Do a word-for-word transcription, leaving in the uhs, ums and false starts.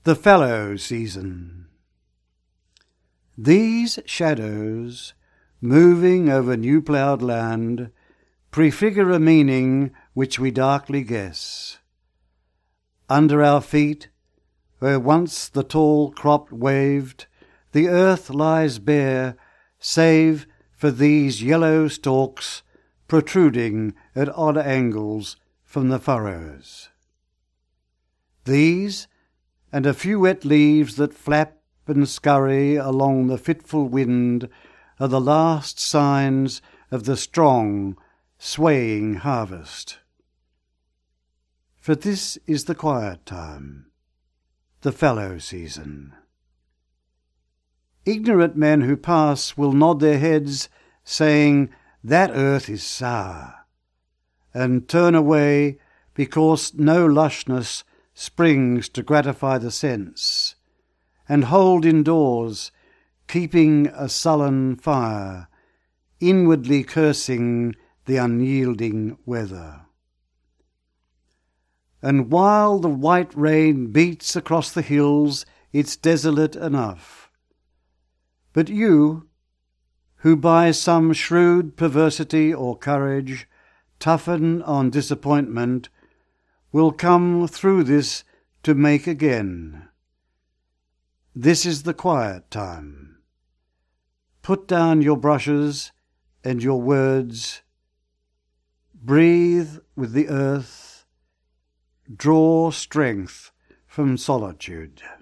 The fallow season. These shadows, moving over new-ploughed land, prefigure a meaning which we darkly guess. Under our feet, where once the tall crop waved, the earth lies bare, save for these yellow stalks protruding at odd angles from the furrows. These, and a few wet leaves that flap and scurry along the fitful wind, are the last signs of the strong, swaying harvest. For this is the quiet time, the fallow season. Ignorant men who pass will nod their heads, saying, "That earth is sour," and turn away because no lushness springs to gratify the sense, and hold indoors, keeping a sullen fire, inwardly cursing the unyielding weather. And while the white rain beats across the hills, it's desolate enough. But you, who by some shrewd perversity or courage toughen on disappointment, will come through this to make again. This is the quiet time. Put down your brushes and your words. Breathe with the earth. Draw strength from solitude.